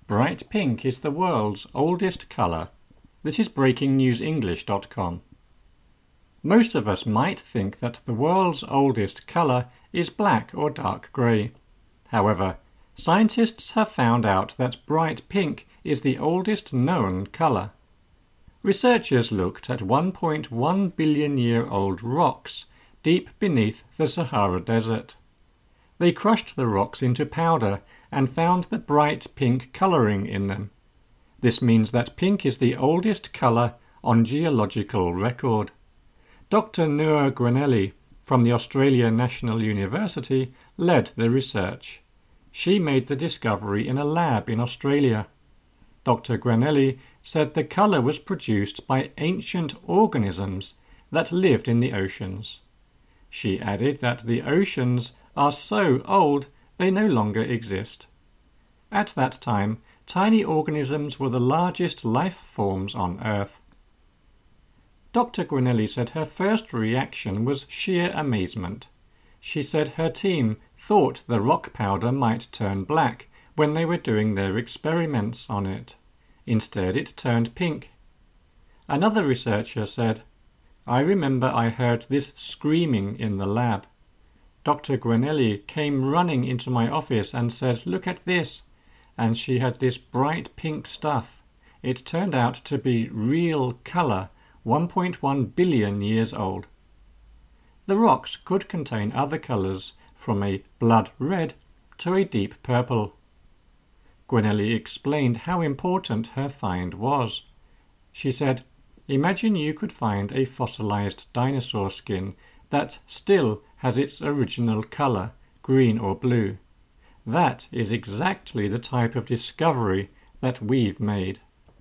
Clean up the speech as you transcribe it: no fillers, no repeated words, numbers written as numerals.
Bright pink is the world's oldest colour. This is breakingnewsenglish.com. Most of us might think that the world's oldest colour is black or dark grey. However, scientists have found out that bright pink is the oldest known colour. Researchers looked at 1.1 billion-year-old rocks deep beneath the Sahara Desert. They crushed the rocks into powder and found the bright pink colouring in them. This means that pink is the oldest colour on geological record. Dr. Noor Gweneli from the Australian National University led the research. She made the discovery in a lab in Australia. Dr. Gweneli said the colour was produced by ancient organisms that lived in the oceans. She added that the oceans are so old they no longer exist. At that time, tiny organisms were the largest life forms on Earth. Dr. Gweneli said her first reaction was sheer amazement. She said her team thought the rock powder might turn black when they were doing their experiments on it. Instead, it turned pink. Another researcher said, "I remember I heard this screaming in the lab. Dr. Gweneli came running into my office and said, 'Look at this,' and she had this bright pink stuff. It turned out to be real colour, 1.1 billion years old." The rocks could contain other colours, from a blood red to a deep purple. Gweneli explained how important her find was. She said, "Imagine you could find a fossilized dinosaur skin that still has its original colour, green or blue. That is exactly the type of discovery that we've made."